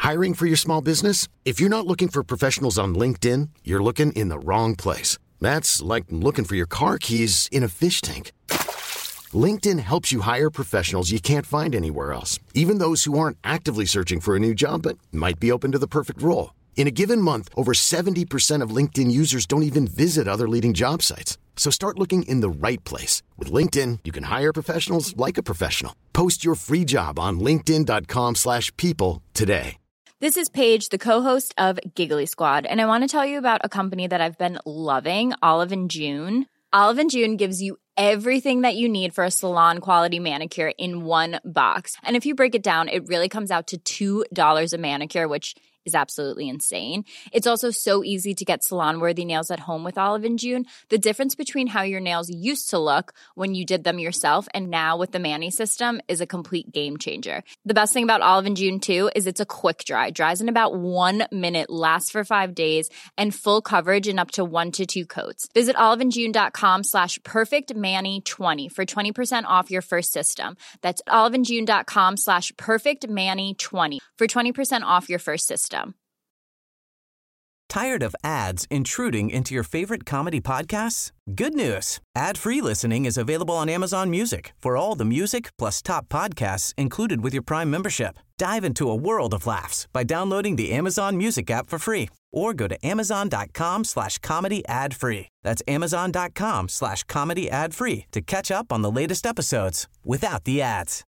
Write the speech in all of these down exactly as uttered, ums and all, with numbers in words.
Hiring for your small business? If you're not looking for professionals on LinkedIn, you're looking in the wrong place. That's like looking for your car keys in a fish tank. LinkedIn helps you hire professionals you can't find anywhere else, even those who aren't actively searching for a new job but might be open to the perfect role. In a given month, over seventy percent of LinkedIn users don't even visit other leading job sites. So start looking in the right place. With LinkedIn, you can hire professionals like a professional. Post your free job on linkedin dot com slash people today. This is Paige, the co-host of Giggly Squad, and I want to tell you about a company that I've been loving, Olive and June. Olive and June gives you everything that you need for a salon-quality manicure in one box. And if you break it down, it really comes out to two dollars a manicure, which is absolutely insane. It's also so easy to get salon-worthy nails at home with Olive and June. The difference between how your nails used to look when you did them yourself and now with the Mani system is a complete game changer. The best thing about Olive and June, too, is it's a quick dry. Dries in about one minute, lasts for five days, and full coverage in up to one to two coats. Visit oliveandjune.com slash perfectmani20 for twenty percent off your first system. That's oliveandjune.com slash perfectmani20 for twenty percent off your first system. Tired of ads intruding into your favorite comedy podcasts? Good news. Ad-free listening is available on Amazon Music for all the music plus top podcasts included with your Prime membership. Dive into a world of laughs by downloading the Amazon Music app for free or go to amazon.com slash comedy ad free. That's amazon.com slash comedy ad free to catch up on the latest episodes without the ads.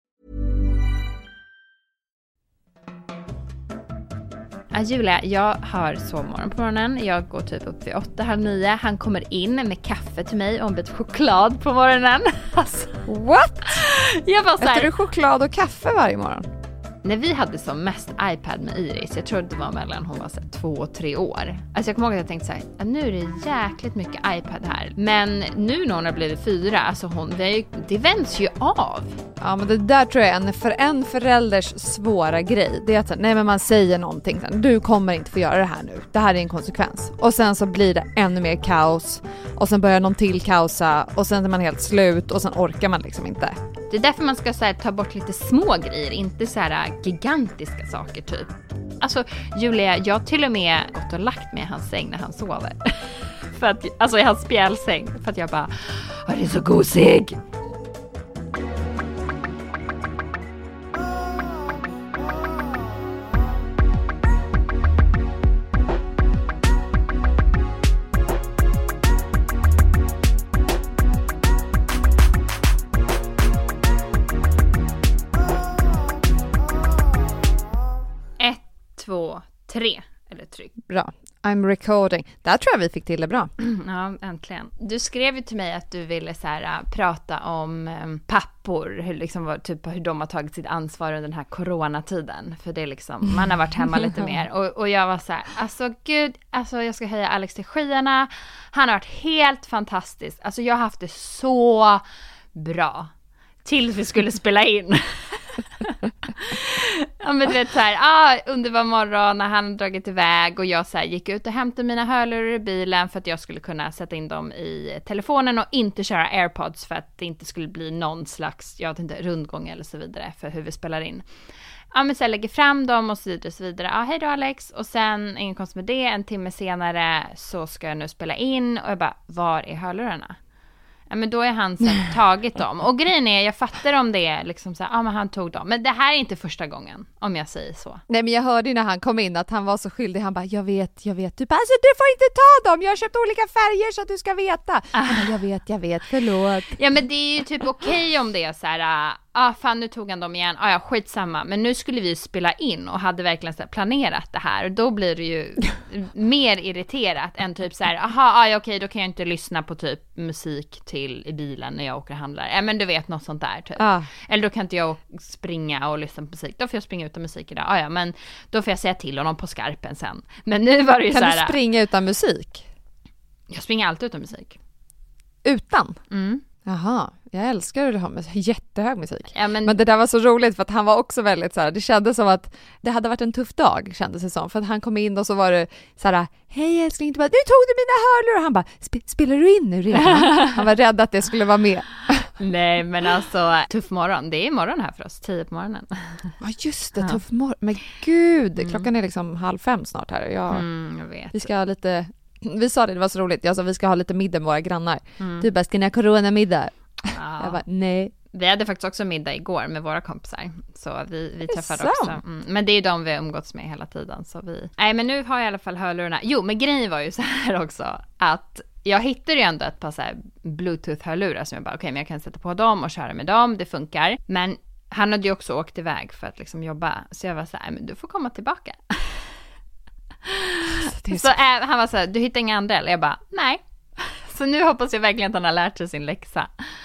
Julia, jag har sovmorgon på morgonen. Jag går typ upp vid åtta, halv nio. Han kommer in med kaffe till mig och en bit choklad på morgonen. Alltså. What? Jag bara så här, äter du choklad och kaffe varje morgon? När vi hade som mest iPad med Iris, jag tror det var mellan hon var så här, två och tre år. Alltså jag kommer ihåg att jag tänkte så här, att nu är det jäkligt mycket iPad här. Men nu när hon har blivit fyra, alltså hon, det, det vänds ju av. Ja, men det där tror jag är en, för en förälders svåra grej. Det är att nej, men man säger någonting, du kommer inte få göra det här nu. Det här är en konsekvens. Och sen så blir det ännu mer kaos. Och sen börjar någon till kaosa. Och sen är man helt slut och sen orkar man liksom inte. Det är därför man ska så här, ta bort lite små grejer, inte så här gigantiska saker typ. Alltså Julia, jag har till och med gått och lagt mig i hans säng när han sover. För att, alltså i hans spjälsäng. För att jag bara, åh, det är så gosig. Två, tre, eller tryck. Bra, I'm recording. Där tror jag vi fick till det bra. Ja, äntligen. Du skrev ju till mig att du ville så här, prata om um, pappor, hur, liksom, var, typ, hur de har tagit sitt ansvar under den här coronatiden. För det är liksom, man har varit hemma lite mer. Och, och jag var så här, alltså gud, alltså, jag ska höja Alex till skyarna. Han har varit helt fantastisk. Alltså jag har haft det så bra. Tills vi skulle spela in. Ja, men du vet så här, ah, underbar morgon när han dragit iväg och jag så här, gick ut och hämtade mina hörlurar i bilen för att jag skulle kunna sätta in dem i telefonen och inte köra AirPods för att det inte skulle bli någon slags, jag vet inte, rundgång eller så vidare för hur vi spelar in. Ja, men så jag lägger fram dem och så vidare och så vidare. Ja, hej då Alex. Och sen, ingen konst med det, en timme senare så ska jag nu spela in och jag bara, var är hörlurarna? Ja, men då är han sen tagit dem. Och grejen är, jag fattar om det är liksom så här, ja men han tog dem. Men det här är inte första gången, om jag säger så. Nej, men jag hörde ju när han kom in att han var så skyldig. Han bara, jag vet, jag vet. Du bara, alltså du får inte ta dem. Jag har köpt olika färger så att du ska veta. Ah. Bara, jag vet, jag vet, förlåt. Ja, men det är ju typ okej okay om det är så här, ja ah, fan nu tog han dem igen. Ah, ja, skitsamma. Men nu skulle vi spela in och hade verkligen så här planerat det här. Och då blir det ju mer irriterat än typ så här, aha, ah, okej, okay, då kan jag inte lyssna på typ musik till i bilen när jag åker och handlar. Ja, men du vet, något sånt där typ. Ah. Eller då kan inte jag springa och lyssna på musik. Då får jag springa utan musik idag. Ah, ja, men då får jag säga till honom på skarpen sen. Men nu var det ju kan så här. Kan du springa utan musik? Jag springer alltid utan musik. Utan? Mm. Jaha, jag älskar att ha med jättehög musik. Ja, men... men det där var så roligt för att han var också väldigt så här, det kändes som att det hade varit en tuff dag, kändes det som. För att han kom in och så var det så här, hej älskling, du bara, nu tog du mina hörlurar. Han bara, spelar du in nu redan? Han var rädd att det skulle vara med. Nej, men alltså tuff morgon. Det är morgon här för oss, tio på morgonen. Ja just det, Ja. tuff morgon. Men gud, Mm. klockan är liksom halv fem snart här. Jag, Mm, jag vet. Vi ska ha lite, vi sa det, det var så roligt. Jag sa vi ska ha lite middag med våra grannar. Mm. Du bara, ska ni ha corona-middag? Ja. Jag bara, nej. Vi hade faktiskt också middag igår med våra kompisar. Så vi, vi det träffade sant? också. Mm. Men det är ju de vi har umgåtts med hela tiden. Så vi... Nej, men nu har jag i alla fall hörlurarna. Jo, men grejen var ju så här också. Att jag hittade ju ändå ett par så här Bluetooth-hörlurar som jag bara, okej, okay, men jag kan sätta på dem och köra med dem. Det funkar. Men han hade ju också åkt iväg för att liksom jobba. Så jag var så här, men du får komma tillbaka. Det är Så så... äh, han var så här, du hittar inga andra? Eller jag bara, nej. Så nu hoppas jag verkligen att han har lärt sig sin läxa.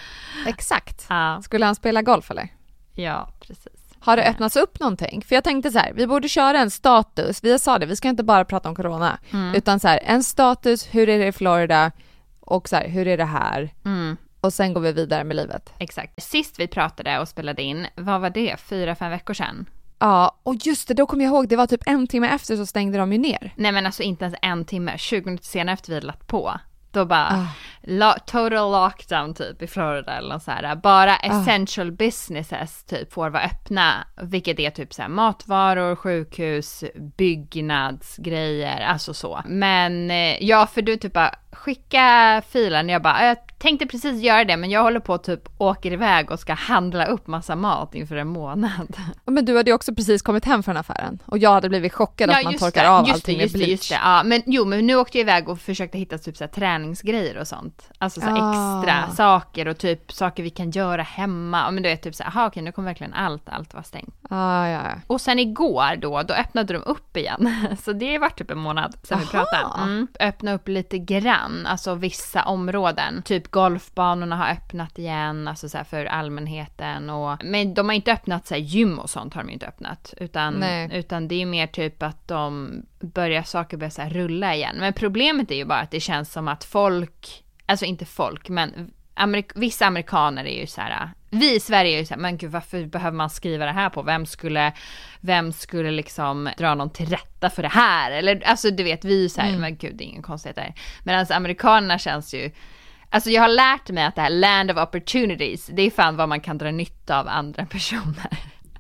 Exakt. Ja, Skulle han spela golf eller? ja precis. Har det öppnats upp någonting? För jag tänkte så här, vi borde köra en status. Vi sa det, vi ska inte bara prata om corona. Mm. Utan så här, en status, hur är det i Florida? Och så här, hur är det här? Mm. Och sen går vi vidare med livet. Exakt. Sist vi pratade och spelade in, vad var det? Fyra, fem veckor sedan? Ja, och just det, då kommer jag ihåg, det var typ en timme efter så stängde de ju ner. Nej, men alltså inte ens en timme. tjugo minuter senare efter vi hade lagt på. Då bara, Ah. lo- total lockdown typ i Florida eller något så här. Bara essential businesses typ får vara öppna. Vilket är typ så här matvaror, sjukhus, byggnadsgrejer, alltså så. Men eh, ja, för du typ bara skicka filen. Jag bara, jag tänkte precis göra det, men jag håller på att typ åker iväg och ska handla upp massa mat inför en månad. Men du hade ju också precis kommit hem från affären. Och jag hade blivit chockad att man torkar det, av just allting det, just med det, bleach. just det. Ja, men jo, men nu åkte jag iväg och försökte hitta typ så här träningsgrejer och sånt. Alltså så här Ah. extra saker och typ saker vi kan göra hemma. Ja, men du vet typ så här, aha, okej, nu kommer verkligen allt, allt vara stängt. Ah, ja, ja. Och sen igår då, då öppnade de upp igen. Så det har varit typ en månad sedan vi Aha. pratade. Mm. Öppna upp lite grann, alltså vissa områden. Typ golfbanorna har öppnat igen, alltså så här för allmänheten. Och, men de har inte öppnat så här gym och sånt har de inte öppnat. Utan, utan det är mer typ att de börjar, saker börjar så här rulla igen. Men problemet är ju bara att det känns som att folk, alltså inte folk, men Amerik- vissa amerikaner är ju så här, vi i Sverige är ju så här, men gud, varför behöver man skriva det här på? Vem skulle, vem skulle liksom dra någon till rätta för det här? Eller, alltså du vet, vi är så här, mm. men gud, det är ingen konstighet där. Medan amerikanerna känns ju, alltså jag har lärt mig att det här land of opportunities, det är fan vad man kan dra nytta av andra personer.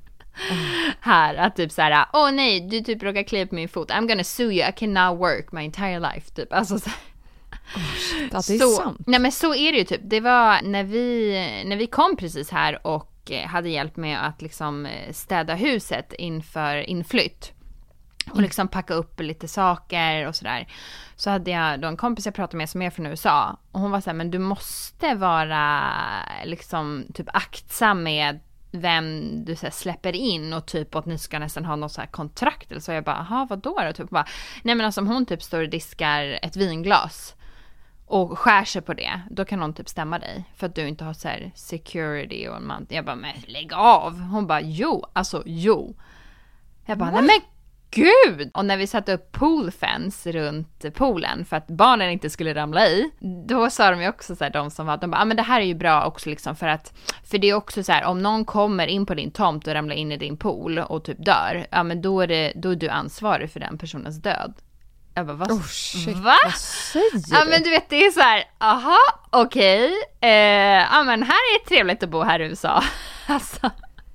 Mm. Här, att typ så här, åh nej, du typ råkar kliva på min fot, I'm gonna sue you, I can now work my entire life, typ, alltså så här. Oh, shit, det är så, sant. Nej, men så är det ju typ. Det var när vi, när vi kom precis här och hade hjälp med att liksom städa huset inför inflytt. Och liksom packa upp lite saker och sådär. Så hade jag då en kompis jag pratade med som är från U S A. Och hon var så här, men du måste vara liksom typ aktsam med vem du så här släpper in och typ att ni ska nästan ha något så här kontrakt. Eller så jag bara, aha, vadå då? Typ bara, nej men alltså om hon typ står och diskar ett vinglas och skär sig på det, då kan hon typ stämma dig för att du inte har så här security och en man. Jag bara, men lägg av. Hon bara, jo, alltså jo. Jag bara, nej men gud! Och när vi satte upp poolfence runt poolen för att barnen inte skulle ramla i, då sa de ju också så här, de som var, de bara, ah, men det här är ju bra också liksom för att, för det är också så här, om någon kommer in på din tomt och ramlar in i din pool och typ dör, ja men då är det, då är du ansvarig för den personens död. Jag bara, vad, oh, shit, va? vad säger du? Ja men du vet, det är så här, aha, okej, okay. eh, ja men här är det trevligt att bo här i U S A. Alltså,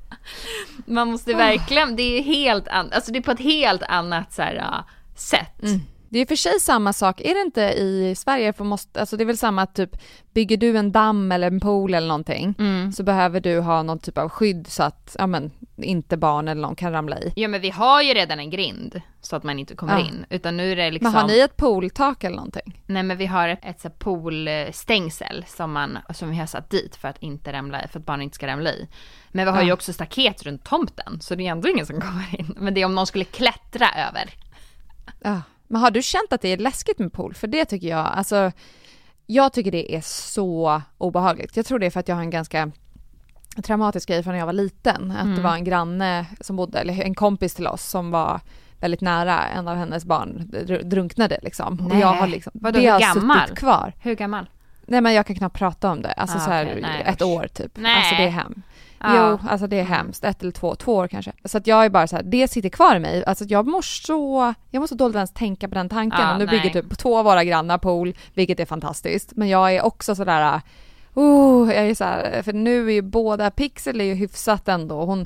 man måste verkligen, det är helt annat, alltså det är på ett helt annat så här, uh, sätt. Mm. Det är för sig samma sak, är det inte i Sverige? För måste, alltså det är väl samma typ, bygger du en damm eller en pool eller någonting, mm. så behöver du ha någon typ av skydd så att ja, men, inte barn eller någon kan ramla i. Ja men vi har ju redan en grind så att man inte kommer ja. in, utan nu är det liksom... Men har ni ett pooltak eller någonting? Nej men vi har ett, ett så poolstängsel som, man, som vi har satt dit för att inte ramla i, för att barnen inte ska ramla i. Men vi har ja. ju också staket runt tomten, så det är ändå ingen som kommer in. Men det är om någon skulle klättra över. Ja. Men har du känt att det är läskigt med pool? För det tycker jag, alltså jag tycker det är så obehagligt. Jag tror det är för att jag har en ganska traumatisk grej från när jag var liten. Att mm. det var en granne som bodde, eller en kompis till oss som var väldigt nära, en av hennes barn drunknade liksom. Nej. Och jag har liksom, vadå, det hur har gammal? suttit kvar. Hur gammal? Nej men jag kan knappt prata om det. Alltså ah, så här okay. Nej, ett år typ. Nej. Alltså det är hem. Ah. Jo, alltså det är hemskt. Ett eller två, två år kanske. Så att jag är bara så här, det sitter kvar i mig. Alltså jag mår så, jag måste dåligt ens tänka på den tanken. Ah, och nu nej. bygger typ två av våra grannar pool, vilket är fantastiskt. Men jag är också så där, Oh, jag är så här, för nu är ju båda, Pixel är ju hyfsat ändå. Hon,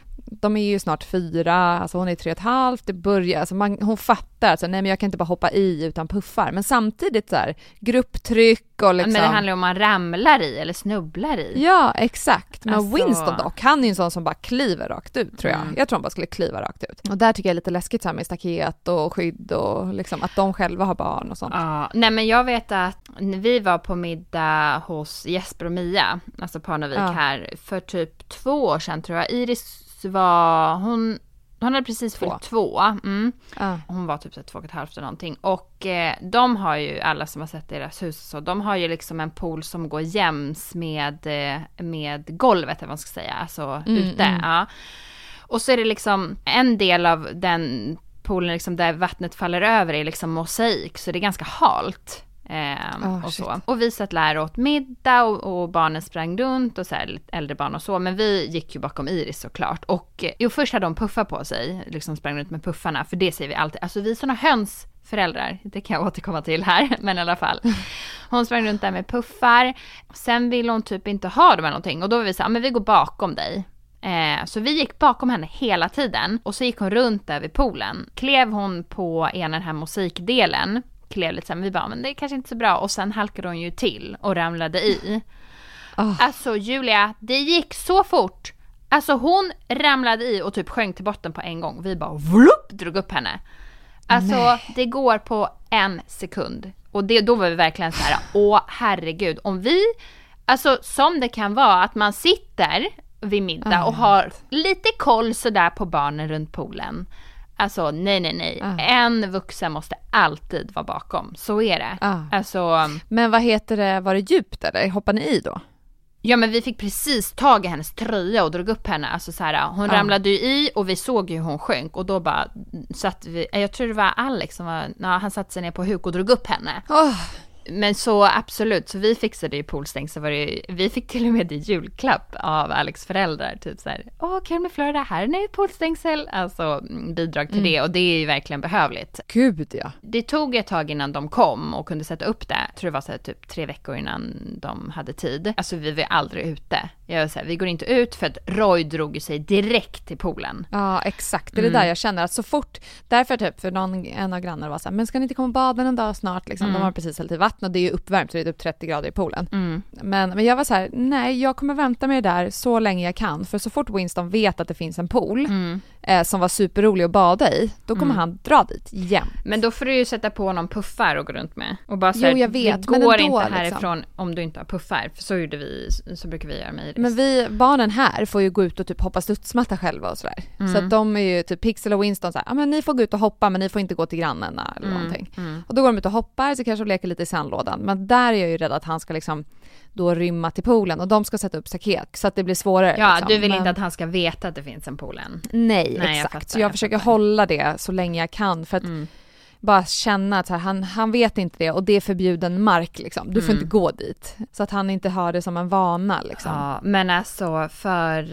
de är ju snart fyra, alltså hon är tre och ett halvt, det börjar, alltså man, hon fattar, alltså, nej men jag kan inte bara hoppa i utan puffar. Men samtidigt så här, grupptryck och liksom. Men det handlar om man ramlar i eller snubblar i. Ja, exakt. Men alltså... Winston dock, han är ju en sån som bara kliver rakt ut, tror jag. Mm. Jag tror han bara skulle kliva rakt ut. Och där tycker jag är lite läskigt så här med staket och skydd och liksom att de själva har barn och sånt. Ja, nej men jag vet att vi var på middag hos Jesper och Mia, alltså Parnevik ja. här, för typ två år sedan tror jag. Iris var, hon, hon hade precis fyllt två. Mm. Uh. Hon var typ så två och ett halvt eller någonting. Och eh, de har ju, alla som har sett deras hus, så de har ju liksom en pool som går jäms med, eh, med golvet, eller vad man ska säga, alltså mm, ute. Mm. Ja. Och så är det liksom en del av den poolen liksom där vattnet faller över är liksom mosaik, så det är ganska halt. Eh, oh, och, så. Och vi satt där åt middag och, och barnen sprang runt och så här, äldre barn och så, men vi gick ju bakom Iris såklart. Och jo, först hade de puffar på sig, liksom sprang runt med puffarna, för det säger vi alltid, alltså vi är såna hönsföräldrar, det kan jag återkomma till här, men i alla fall. Hon sprang runt där med puffar, sen ville hon typ inte ha dem eller någonting, och då var vi så här, men vi går bakom dig. Eh, så vi gick bakom henne hela tiden, och så gick hon runt där vid poolen, klev hon på ena den här musikdelen, klev lite sen, vi bara, men det är kanske inte så bra, och sen halkade hon ju till och ramlade i. Oh. Alltså Julia, det gick så fort. Alltså hon ramlade i och typ sjönk till botten på en gång. Vi bara vlupp, drog upp henne. Alltså Nej. Det går på en sekund. Och det, då var vi verkligen så här, åh herregud, om vi, alltså som det kan vara att man sitter vid middag oh. och har lite koll sådär på barnen runt poolen. Alltså nej, nej, nej. Uh. En vuxen måste alltid vara bakom. Så är det. Uh. Alltså, men vad heter det? Var det djupt eller? Hoppar ni i då? Ja, men vi fick precis tag i hennes tröja och drog upp henne. Alltså så här, hon uh. ramlade ju i och vi såg ju hur hon sjönk. Och då bara satt vi, jag tror det var Alex som var, ja, han satte sig ner på huk och drog upp henne. Oh. Men så absolut, så vi fixade ju poolstäng, så var det, vi fick till och med i julklapp av Alex föräldrar, typ så här, åh kul med Florida, här är ni ett poolstängsel, alltså bidrag till mm. det, och det är ju verkligen behövligt. Gud ja. Det tog ett tag innan de kom och kunde sätta upp det, jag tror det var så här, typ tre veckor innan de hade tid. Alltså vi var aldrig ute. Jag så här, vi går inte ut för att Roy drog ju sig direkt till poolen. Ja, exakt. Det är mm. det där jag känner att så fort, därför typ för någon, en av grannarna var så här, men ska ni inte komma och bada en dag snart liksom? Mm. De har precis hällt i vatten och det är ju uppvärmt, så det är typ trettio grader i poolen. Mm. Men, men jag var så här, nej, jag kommer vänta med det där så länge jag kan, för så fort Winston vet att det finns en pool mm. eh, som var superrolig att bada i, då kommer mm. han dra dit jämt. Men då får du ju sätta på någon puffar och gå runt med. Och bara så här, jo, jag vet, det går men ändå, inte härifrån liksom. Om du inte har puffar, för så gjorde vi, så brukar vi göra med Iris. Men vi, barnen här får ju gå ut och typ hoppa studsmatta själva och sådär. Mm. Så att de är ju typ Pixel och Winston så här, ja men ni får gå ut och hoppa, men ni får inte gå till grannarna eller mm. någonting. Mm. Och då går de ut och hoppar, så kanske de leker lite i sandlådan. Men där är jag ju rädd att han ska liksom då rymma till poolen, och de ska sätta upp staket så att det blir svårare. Ja, liksom. Du vill men... inte att han ska veta att det finns en poolen. Nej, Nej exakt. Jag fattar, så jag, jag försöker fattar. hålla det så länge jag kan, för att mm. bara känna att så här, han, han vet inte det, och det är förbjuden mark liksom. Du får mm. inte gå dit. Så att han inte har det som en vana liksom. Ja, men alltså för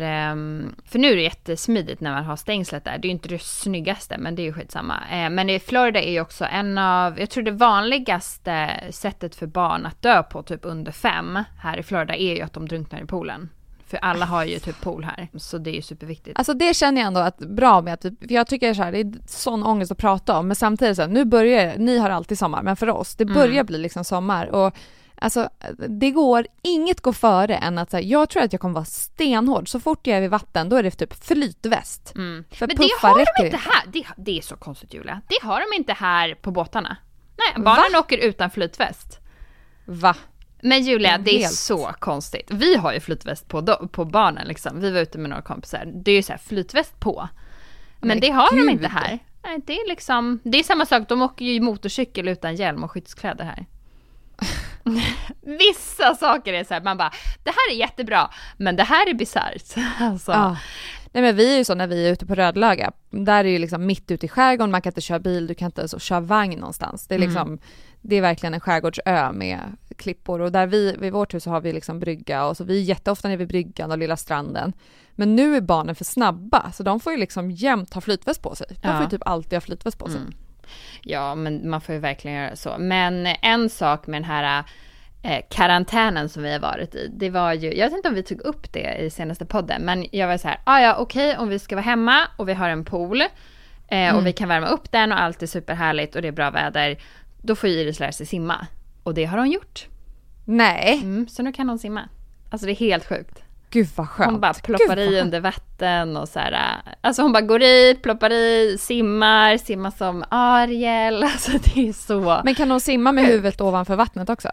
för nu är det jättesmidigt när man har stängslet där. Det är ju inte det snyggaste, men det är ju skitsamma. Men i Florida är ju också en av, jag tror det vanligaste sättet för barn att dö på typ under fem här i Florida är ju att de drunknar i poolen. För alla har ju typ pool här. Så det är ju superviktigt. Alltså det känner jag ändå att bra med. Att, för jag tycker så här, det är sån ångest att prata om. Men samtidigt så här, nu börjar, ni har alltid sommar. Men för oss, det börjar mm. bli liksom sommar. Och alltså det går, inget går före än att så här, jag tror att jag kommer vara stenhård. Så fort jag är vid vatten, då är det typ flytväst. Mm. För men det har de inte här. Det, det är så konstigt, Julia. Det har de inte här på båtarna. Nej, barnen Va? åker utan flytväst. Va? Men Julia, det är helt så konstigt. Vi har ju flytväst på, på barnen liksom. Vi var ute med några kompisar. Det är ju så här flytväst på. Men, Men det har Gud. de inte här. Nej, det är liksom, det är samma sak. De åker ju motorcykel utan hjälm och skyddskläder här. Vissa saker är så här, man bara, det här är jättebra, men det här är bisarrt. Alltså. Ja. Nej, men vi är ju så när vi är ute på Rödlöga. Där är ju liksom mitt ute i skärgården. Man kan inte köra bil, du kan inte så köra vagn någonstans. Det är liksom, mm. det är verkligen en skärgårdsö med klippor. Och där vi, vid vårt hus så har vi liksom brygga. Och så vi är jätteofta nere vid bryggan och lilla stranden. Men nu är barnen för snabba. Så de får ju liksom jämt ha flytväst på sig. De ja. får ju typ alltid ha flytväst på sig. Mm. Ja, men man får ju verkligen göra så. Men en sak med den här eh, karantänen som vi har varit i, det var ju, jag vet inte om vi tog upp det i senaste podden, men jag var så här, ah, ja okej, okay, om vi ska vara hemma och vi har en pool eh, mm. och vi kan värma upp den och allt är superhärligt och det är bra väder, då får Iris lära sig simma. Och det har hon gjort. Nej. Mm, så nu kan hon simma. Alltså det är helt sjukt. Gud vad skönt. Hon bara ploppar i under vatten och så här. Alltså hon bara går i, ploppar i, simmar, simmar som Ariel. Alltså det är så. Men kan hon simma med huvudet ovanför vattnet också?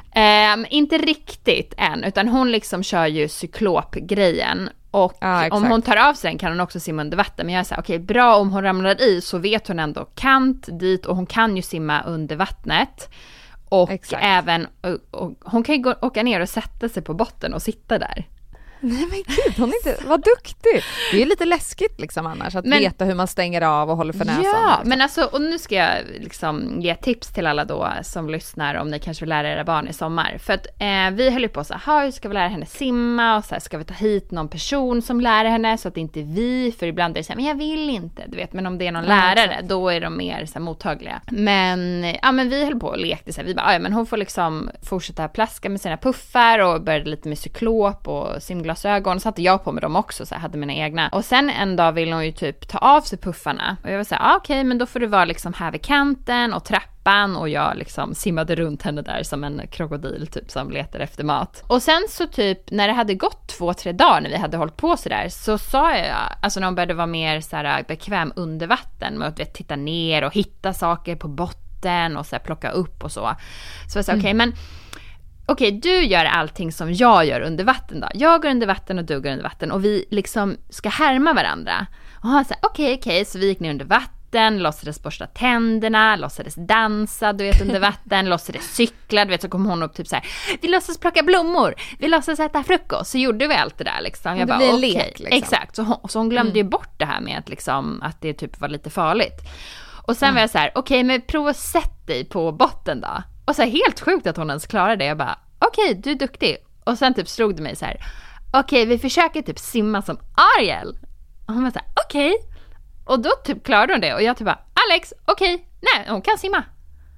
Um, inte riktigt än, utan hon liksom kör ju cyklopgrejen. Och ja, om hon tar av sig den kan hon också simma under vatten. Men jag säger okej, okay, bra om hon ramlar i så vet hon ändå kant dit och hon kan ju simma under vattnet. Och exakt. även, och, och, hon kan ju gå, åka ner och sätta sig på botten och sitta där. Nej men gud, hon är inte, vad duktig. Det är lite läskigt liksom annars att men, veta hur man stänger av och håller för näsan. Ja, liksom. Men alltså, och nu ska jag liksom ge tips till alla då som lyssnar om ni kanske vill lära era barn i sommar. För att eh, vi höll ju på så här, hur ska vi lära henne simma och så här, ska vi ta hit någon person som lär henne så att det inte är vi, för ibland är det så här, men jag vill inte, du vet, men om det är någon ja, lärare exakt. Då är de mer så här, mottagliga. Men, ja men vi höll på och lekte så här, vi bara, ja men hon får liksom fortsätta plaska med sina puffar och började lite med cyklop och simglasögon, så hade jag på med dem också så jag hade mina egna. Och sen en dag ville hon ju typ ta av sig puffarna och jag var så här, ah, okej okay, men då får du vara liksom här vid kanten och trappan och jag liksom simmade runt henne där som en krokodil typ som letar efter mat. Och sen så typ när det hade gått två, tre dagar när vi hade hållit på så där så sa jag, alltså när hon började vara mer så här bekväm under vatten med att vet, titta ner och hitta saker på botten och så här, plocka upp och så. Så jag sa, mm. okej okay, men okej, okay, du gör allting som jag gör under vatten då. Jag går under vatten och du går under vatten och vi liksom ska härma varandra. Och han sa, okej, okay, okej, okay. Så vi gick ner under vatten, låtsades borsta tänderna, låtsades dansa, du vet, under vatten, låtsades cykla, du vet, så kom hon upp typ så här, vi låtsas plocka blommor, vi låtsas äta frukost, så gjorde vi allt det där liksom. Jag det bara, blir en okay. lek liksom. Exakt, så hon, så hon glömde mm. ju bort det här med att liksom, att det typ var lite farligt. Och sen mm. var jag så här, okej, okay, men prova att sätta dig på botten då. Och så här, helt sjukt att hon ens klarade det. Jag bara, okej, okay, du är duktig. Och sen typ slog det mig så här, okej, okay, vi försöker typ simma som Ariel. Och hon var så här, okej. Okay. Och då typ klarade hon det. Och jag typ bara, Alex, okej, okay. Nej, hon kan simma.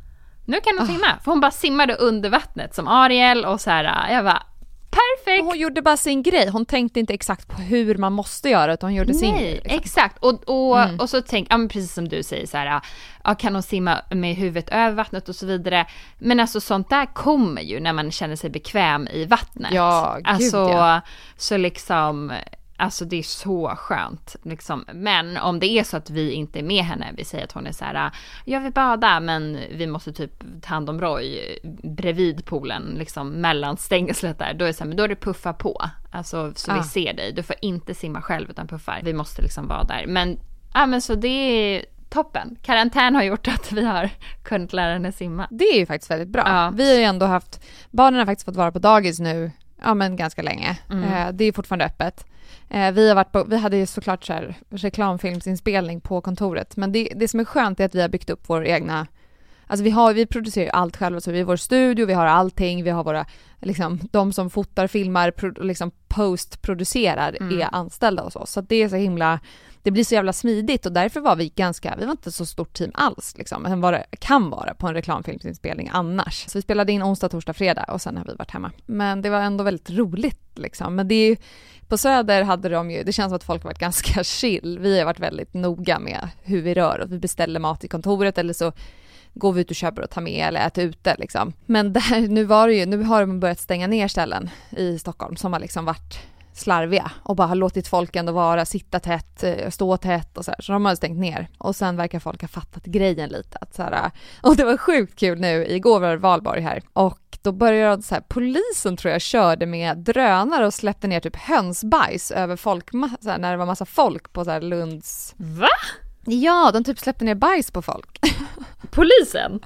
Nu kan hon oh. simma. För hon bara simmade under vattnet som Ariel. Och så här, jag bara, perfekt. Hon gjorde bara sin grej. Hon tänkte inte exakt på hur man måste göra, utan hon gjorde Nej, sin grej. Liksom. Exakt. Och, och, mm. och så tänk, ja, men precis som du säger så här, ja, kan hon simma med huvudet över vattnet och så vidare. Men alltså sånt där kommer ju när man känner sig bekväm i vattnet. Ja, gud, alltså, ja. Så liksom, alltså det är så skönt liksom. Men om det är så att vi inte är med henne, vi säger att hon är så här, jag vill bada men vi måste typ ta hand om Roy bredvid poolen liksom mellan stängslet där, då är det så här, men då är det puffa på, alltså så ah. vi ser dig, du får inte simma själv utan puffar, vi måste liksom vara där. Men ja, men så det är toppen. Karantän har gjort att vi har kunnat lära henne simma. Det är ju faktiskt väldigt bra. Ja. Vi har ju ändå haft, barnen har faktiskt fått vara på dagis nu, ja men ganska länge. Mm. Det är fortfarande öppet. Vi, har varit på, vi hade ju såklart så här reklamfilmsinspelning på kontoret, men det, det som är skönt är att vi har byggt upp vår egna, alltså vi, har, vi producerar ju allt själva, så vi har vår studio, vi har allting, vi har våra, liksom, de som fotar, filmar, pro, liksom postproducerar mm. är anställda och så, så det är så himla, det blir så jävla smidigt och därför var vi ganska, vi var inte så stort team alls liksom, än vad det kan vara på en reklamfilmsinspelning annars. Så vi spelade in onsdag, torsdag, fredag och sen har vi varit hemma. Men det var ändå väldigt roligt liksom. Men det är ju, på Söder hade de ju, det känns som att folk har varit ganska chill. Vi har varit väldigt noga med hur vi rör och vi beställer mat i kontoret eller så går vi ut och köper och tar med eller äter ute liksom. Men där, nu var det ju, nu har de börjat stänga ner ställen i Stockholm som har liksom varit slarviga och bara har låtit folk ändå vara, sitta tätt, stå tätt och så här. Så de har stängt ner. Och sen verkar folk ha fattat grejen lite. Att så här, och det var sjukt kul nu. Igår var det valborg här. Och då började så här, polisen tror jag körde med drönare och släppte ner typ hönsbajs över folk, så här, när det var massa folk på så här Lunds... Va? Ja, de typ släppte ner bajs på folk. Polisen?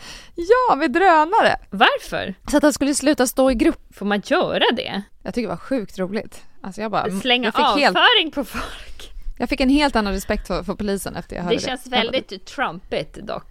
Ja, med drönare. Varför? Så att de skulle sluta stå i grupp. Får man göra det? Jag tycker det var sjukt roligt. Alltså jag bara, slänga jag fick avföring helt, på folk. Jag fick en helt annan respekt för, för polisen efter jag hörde det. Det känns väldigt bara, trumpigt dock.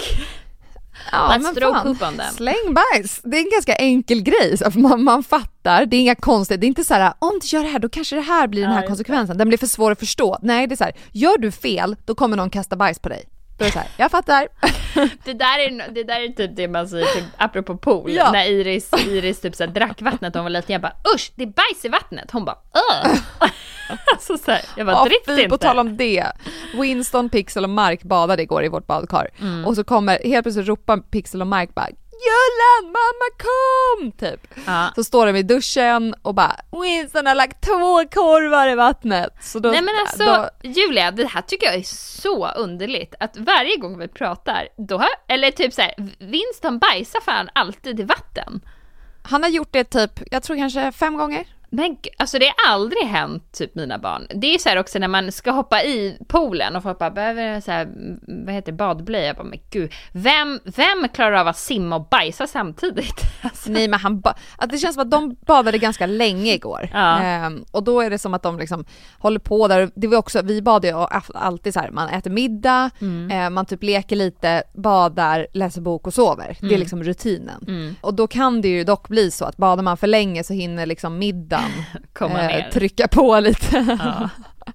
Ja, Let's men throw fan, släng bajs. Det är en ganska enkel grej. Så man, man fattar, det är inga konstigt. Det är inte så här, om du gör det här då kanske det här blir den här ja, konsekvensen. Den blir för svår att förstå. Nej, det är så här, gör du fel då kommer någon kasta bajs på dig. Då är det så här, jag fattar. Det där är, det där är typ det man säger typ, apropå pool. Ja. När Iris, Iris typ så här, drack vattnet och hon var liten. Jag bara, usch, det är bajs i vattnet. Hon bara, öh. Så, så här, jag bara, Ja, drick fy, inte. på tal om det. Winston, Pixel och Mark badade igår i vårt badkar. Mm. Och så kommer, helt plötsligt ropar Pixel och Mark bara, Jullan, mamma kom! Typ. Ja. Så står de i duschen och bara, Winston har lagt två korvar i vattnet. Så då, Nej men alltså, då... Julia, det här tycker jag är så underligt. Att varje gång vi pratar, då har, eller typ så här, Winston bajsar fan alltid i vatten. Han har gjort det typ, jag tror kanske fem gånger. Men alltså det har aldrig hänt typ mina barn. Det är så här också när man ska hoppa i poolen och folk bara behöver så här, vad heter det, badblöja. Jag bara, men gud, vem, vem klarar av att simma och bajsa samtidigt? Alltså. Nej men han, ba- att det känns som att de badade ganska länge igår. Ja. Ehm, och då är det som att de liksom håller på där. Det var också, vi badar ju alltid så här, man äter middag, mm. eh, man typ leker lite, badar, läser bok och sover. Mm. Det är liksom rutinen. Mm. Och då kan det ju dock bli så att badar man för länge så hinner liksom middag komma ner. Eh, trycka på lite. Ja.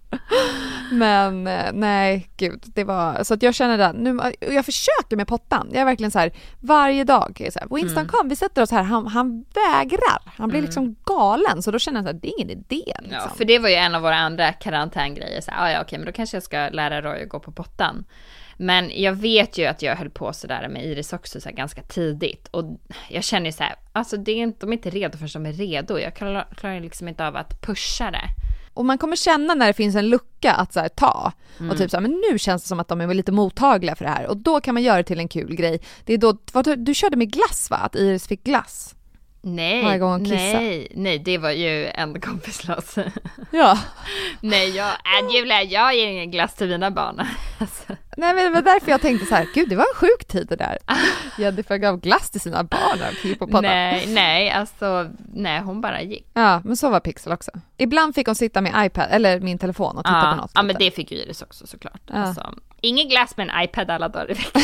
Men eh, nej, gud, det var så att jag känner det nu, jag försöker med pottan. Jag är verkligen så här varje dag så här, Winston mm. kom, vi sätter oss här, han, han vägrar. Han blir mm. liksom galen, så då känner jag så här, det är ingen idé liksom. Ja, för det var ju en av våra andra karantängrejer så här, ah, ja okej, men då kanske jag ska lära Roy att gå på pottan. Men jag vet ju att jag höll på så där med Iris också så här ganska tidigt. Och jag känner så här, alltså det är inte, de är inte redo förrän de är redo. Jag klarar, klarar liksom inte av att pusha det. Och man kommer känna när det finns en lucka att så här, ta. Mm. Och typ så här, men nu känns det som att de är lite mottagliga för det här. Och då kan man göra det till en kul grej. Det är då, vad, du, du körde med glass va? Att Iris fick glass. Nej, nej, nej, det var ju en kompislås. Ja. Nej, jag, äh, Julia, jag ger ingen glass till mina barn. Alltså. Nej, men det var därför jag tänkte så här, gud, det var en sjuk tid det där. Jag hade för gav glass till sina barn. Nej, nej, alltså, nej, hon bara gick. Ja, men så var Pixel också. Ibland fick hon sitta med iPad, eller min telefon och titta ja, på något. Ja, men det fick ju Iris också såklart. Ja. Alltså, ingen glass med en iPad alla dagar i veckan.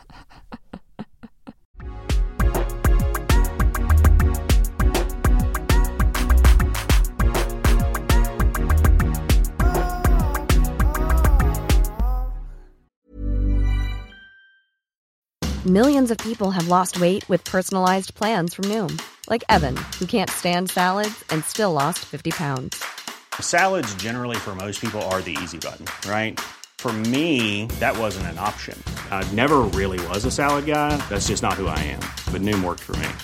Millions of people have lost weight with personalized plans from Noom. Like Evan, who can't stand salads and still lost fifty pounds. Salads generally for most people are the easy button, right? For me, that wasn't an option. I never really was a salad guy. That's just not who I am. But Noom worked for me.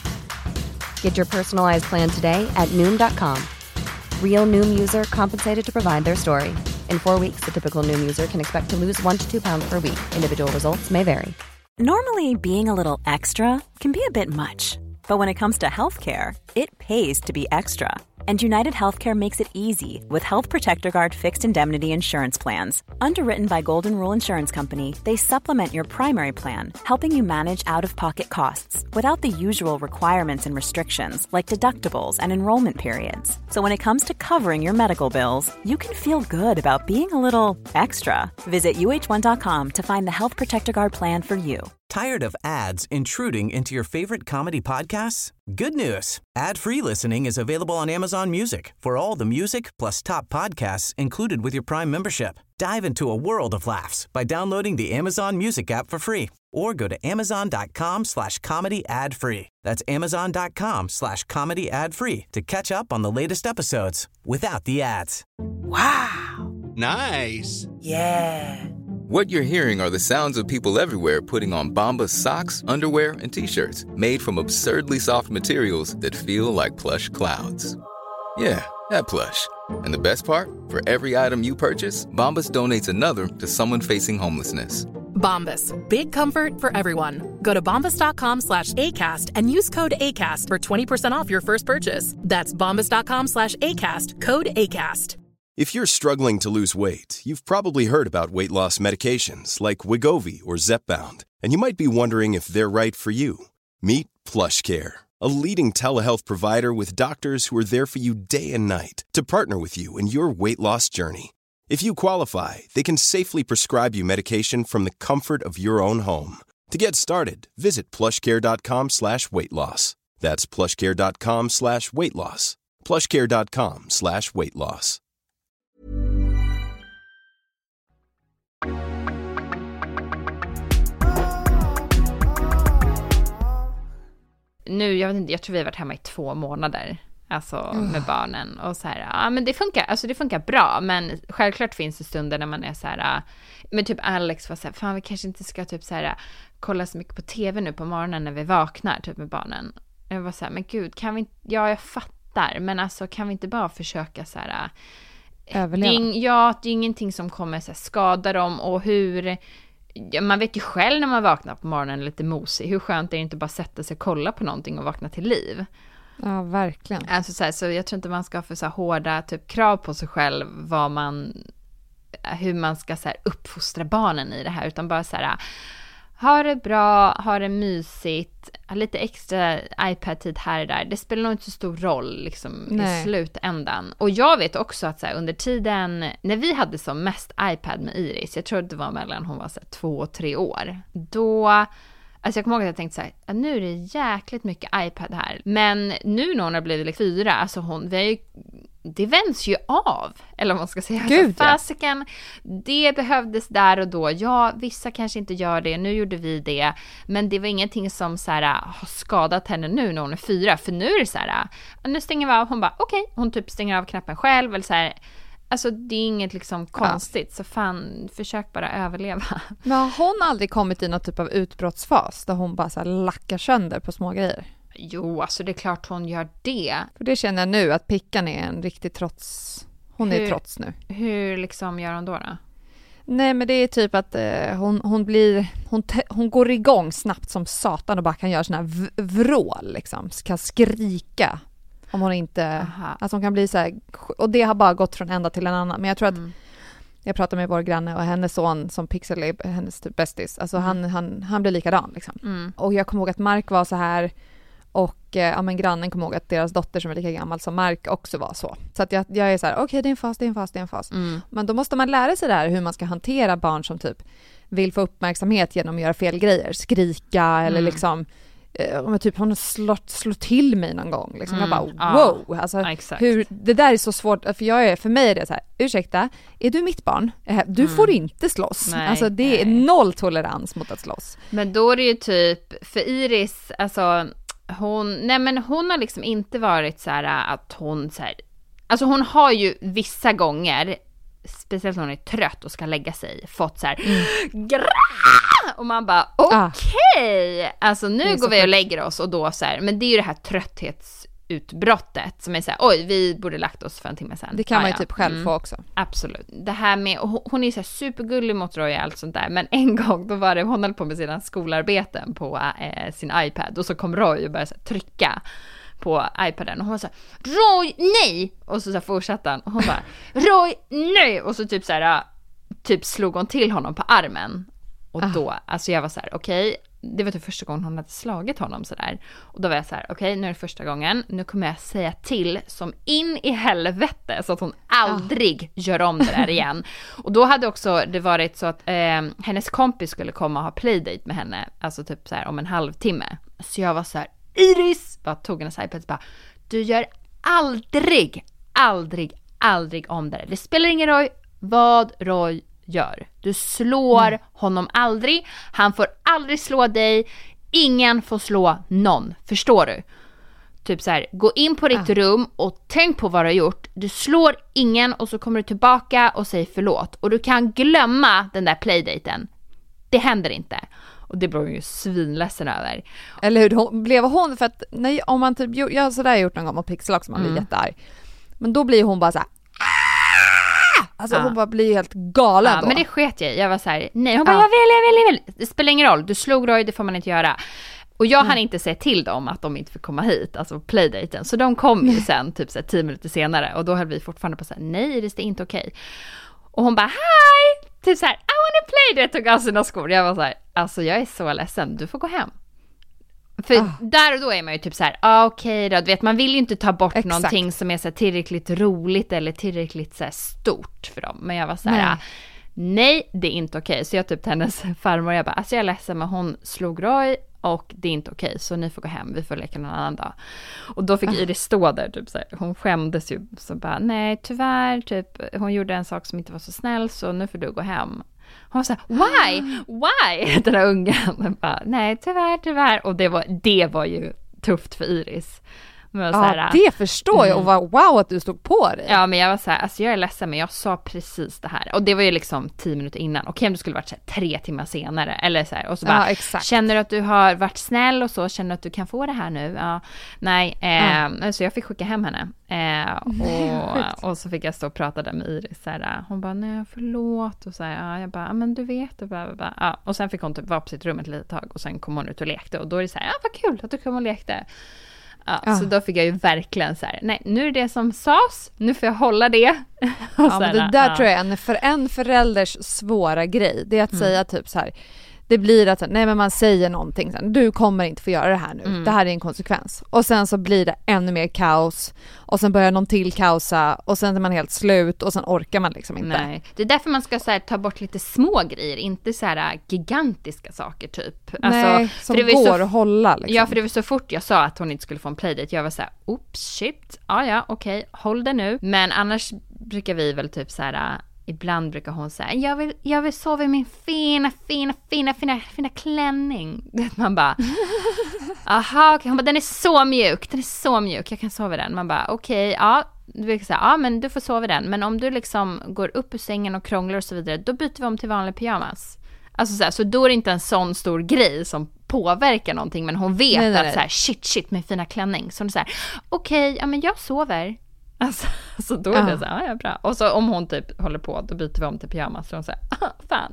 Get your personalized plan today at Noom dot com. Real Noom user compensated to provide their story. In four weeks, the typical Noom user can expect to lose one to two pounds per week. Individual results may vary. Normally, being a little extra can be a bit much. But when it comes to healthcare, it pays to be extra. And United Healthcare makes it easy with Health Protector Guard fixed indemnity insurance plans. Underwritten by Golden Rule Insurance Company, they supplement your primary plan, helping you manage out-of-pocket costs without the usual requirements and restrictions like deductibles and enrollment periods. So when it comes to covering your medical bills, you can feel good about being a little extra. Visit U H one dot com to find the Health Protector Guard plan for you. Tired of ads intruding into your favorite comedy podcasts? Good news. Ad-free listening is available on Amazon Music for all the music plus top podcasts included with your Prime membership. Dive into a world of laughs by downloading the Amazon Music app for free or go to amazon.com slash comedy ad free. That's amazon.com slash comedy ad free to catch up on the latest episodes without the ads. Wow. Nice. Yeah. What you're hearing are the sounds of people everywhere putting on Bombas socks, underwear, and T-shirts made from absurdly soft materials that feel like plush clouds. Yeah, that plush. And the best part? For every item you purchase, Bombas donates another to someone facing homelessness. Bombas. Big comfort for everyone. Go to bombas.com slash ACAST and use code ACAST for twenty percent off your first purchase. That's bombas.com slash ACAST. Code ACAST. If you're struggling to lose weight, you've probably heard about weight loss medications like Wegovy or Zepbound, and you might be wondering if they're right for you. Meet PlushCare, a leading telehealth provider with doctors who are there for you day and night to partner with you in your weight loss journey. If you qualify, they can safely prescribe you medication from the comfort of your own home. To get started, visit plushcare.com slash weight loss. That's plushcare.com slash weight loss. plushcare.com slash weight loss. nu, jag vet inte, jag tror vi har varit hemma i två månader. Alltså mm. med barnen. Och så här, ja men det funkar, alltså det funkar bra. Men självklart finns det stunder när man är så här, men typ Alex var så här, fan vi kanske inte ska typ så här kolla så mycket på tv nu på morgonen när vi vaknar typ med barnen. Jag var så här, men gud, kan vi inte, ja jag fattar, men alltså kan vi inte bara försöka så här överleva? Det är, ja, det är ingenting som kommer så här, skada dem och hur, ja, man vet ju själv när man vaknar på morgonen lite mosig, hur skönt är det inte bara sätta sig och kolla på någonting och vakna till liv. Ja, verkligen. Alltså så här, så jag tror inte man ska ha för så här hårda typ krav på sig själv vad man, hur man ska så här uppfostra barnen i det här, utan bara så här, ha det bra, ha det mysigt, ha lite extra iPad-tid här och där. Det spelar nog inte så stor roll liksom, i slutändan. Och jag vet också att så här, under tiden när vi hade som mest iPad med Iris, jag tror det var mellan hon var så här, två och tre år, då, alltså jag kommer ihåg att jag tänkte så här, ja, nu är det jäkligt mycket iPad här. Men nu när hon har blivit liksom fyra, alltså hon, vi har ju, det vänds ju av, eller vad man ska säga. Gud, alltså, fasiken, det behövdes där och då. Ja, vissa kanske inte gör det, nu gjorde vi det. Men det var ingenting som så här, har skadat henne nu när hon är fyra. För nu är det så här, nu stänger vi av, hon bara okej, okay. Hon typ stänger av knappen själv. Eller så här, alltså det är inget liksom konstigt, ja. Så fan, försök bara överleva. Men har hon aldrig kommit i någon typ av utbrottsfas där hon bara så här lackar sönder på små grejer? Jo, alltså det är klart hon gör det. För det känner jag nu, att Pickan är en riktig trots. Hon hur, är trots nu. Hur liksom gör hon då då? Nej, men det är typ att eh, hon, hon blir, hon, te, hon går igång snabbt som satan och bara kan göra såna här v- vrål liksom. Kan skrika om hon inte, Aha. Alltså hon kan bli så här, och det har bara gått från ända till en annan. Men jag tror att mm. jag pratade med vår granne och hennes son som Pixel, hennes typ bästis. Alltså mm. han, han, han blir likadan liksom. Mm. Och jag kommer ihåg att Mark var så här. Och eh, ja, men grannen kom ihåg att deras dotter som är lika gammal som Mark också var så. Så att jag, jag är så här, okej okay, det är en fas, det är en fas, det är en fas. Mm. Men då måste man lära sig där hur man ska hantera barn som typ vill få uppmärksamhet genom att göra fel grejer. Skrika mm. eller liksom, eh, om jag typ hon slår, slår till mig någon gång. Liksom. Mm. Jag bara, wow. Alltså, ja, hur, det där är så svårt, för, jag är, för mig är det så här, ursäkta, är du mitt barn? Du mm. får inte slåss. Nej, alltså det är nej. noll tolerans mot att slåss. Men då är det ju typ, för Iris, alltså hon, nej men hon har liksom inte varit så här att hon så här, alltså hon har ju vissa gånger, speciellt när hon är trött och ska lägga sig, fått så här mm. gra! Och man bara okej, okay. ah. Alltså nu går vi och lägger oss och då så här, men det är ju det här trötthetsutbrottet som är så här, oj vi borde lagt oss för en timme sedan. Det kan ah, man ju ja. typ själv mm. få också. Absolut. Det här med, hon är så här supergullig mot Roy och allt sånt där, men en gång då var det, hon höll på med sina skolarbeten på eh, sin iPad och så kom Roy och började så här, trycka på iPaden och hon var så här, Roy, nej! Och så, så här, fortsatte han och hon bara, Roy, nej! Och så typ så här, typ slog hon till honom på armen. Och då, ah. alltså jag var så här, okej, okay, det var typ första gången hon hade slagit honom så där. Och då var jag så här, okej, okay, nu är det första gången. Nu kommer jag säga till som in i helvete så att hon aldrig ah. gör om det där igen. Och då hade också det varit så att eh, hennes kompis skulle komma och ha playdate med henne, alltså typ så här om en halvtimme. Så jag var så här, Iris, bara tog hennes iPad och bara, du gör aldrig, aldrig, aldrig om det. Det spelar ingen roll vad Roy gör. Du slår mm. honom aldrig. Han får aldrig slå dig. Ingen får slå någon. Förstår du? Typ så här, gå in på ditt ah. rum och tänk på vad du har gjort. Du slår ingen och så kommer du tillbaka och säger förlåt. Och du kan glömma den där playdaten. Det händer inte. Och det blev ju svinledsen över. Eller hur hon, blev hon, för att nej, om man typ, jag har sådär gjort någon gång med Pixel också, man blir mm. jättearg. Men då blir hon bara så här, alltså ja. hon bara blir helt galen ja, då. Men det sket jag. Jag var så här, nej, hon bara, ja. jag vill, jag vill, jag vill. Det spelar ingen roll, du slog Roy, det får man inte göra. Och jag mm. hann inte säga till dem att de inte fick komma hit, alltså playdaten. Så de kom ju sen, typ så här, tio minuter senare. Och då höll vi fortfarande på så här, nej, det är inte okej. Okay. Och hon bara, hi! Typ så här, I wanna play det, tog av sina skor. Jag var så här, alltså jag är så ledsen, du får gå hem. För oh. där och då är man ju typ så här, ah, okej okay då, du vet, man vill ju inte ta bort Exakt. någonting som är så här tillräckligt roligt eller tillräckligt så här stort för dem. Men jag var så här, nej, nej det är inte okej. Okay. Så jag typ till hennes farmor, jag bara, alltså jag är ledsen, men hon slog Roy och det är inte okej, okay, så ni får gå hem, vi får leka någon annan dag. Och då fick Iris stå där typ så här, hon skämdes ju, så bara, nej tyvärr, typ, hon gjorde en sak som inte var så snäll, så nu får du gå hem. Hon var så här, why? Why? Den där ungen bara, nej tyvärr, tyvärr. Och det var, det var ju tufft för Iris. Men ja, så här, det förstår jag. mm. Och wow att du stod på dig. Ja, men jag var så här, alltså jag är ledsen men jag sa precis det här. Och det var ju liksom tio minuter innan. Okej, om det skulle varit så här, tre timmar senare. Eller så här, och så bara, ja, exakt. Känner du att du har varit snäll och så? Känner du att du kan få det här nu? Ja, nej, eh, ja. Så jag fick skicka hem henne. Eh, och, och så fick jag stå och prata där med Iris. Så här, hon bara, nej förlåt. Och så här, ja, jag bara, ja, men du vet. Och, bara, bara, ja. Och sen fick hon typ vara på sitt rum ett litet tag. Och sen kom hon ut och lekte. Och då är det så här, ja vad kul att du kom och lekte. Ja, ja. Så då fick jag ju verkligen så här, nej nu är det som sas, nu får jag hålla det. Och ja, så men det här, där ja. tror jag är en, för en förälders svåra grej. Det är att Mm. säga typ så här, det blir att nej men man säger någonting, du kommer inte få göra det här nu, mm. det här är en konsekvens. Och sen så blir det ännu mer kaos. Och sen börjar någon till kaosa. Och sen är man helt slut. Och sen orkar man liksom inte. Nej. Det är därför man ska så här, ta bort lite små grejer. Inte så här gigantiska saker typ. Alltså, nej, som för det går så, att hålla liksom. Ja, för det var så fort jag sa att hon inte skulle få en playdate. Jag var så här, oops, shit. Ja, ja, okej, okay, håll det nu. Men annars brukar vi väl typ så här... Ibland brukar hon säga, jag vill, jag vill sova i min fina, fina, fina, fina, fina klänning. Man bara, aha, okay. Hon bara, den är så mjuk, den är så mjuk, jag kan sova i den. Man bara, okej, okay, ja, du vill säga, ja men du får sova i den. Men om du liksom går upp ur sängen och krånglar och så vidare, då byter vi om till vanlig pyjamas. Alltså så här, så då är det inte en sån stor grej som påverkar någonting, men hon vet nej, nej, nej. att så här, shit, shit, min fina klänning. Så hon säger, okej, okay, ja men jag sover. Alltså, så då är det så här, ja bra. Och så om hon typ håller på, då byter vi om till pyjamas. Så hon säger, ah, fan.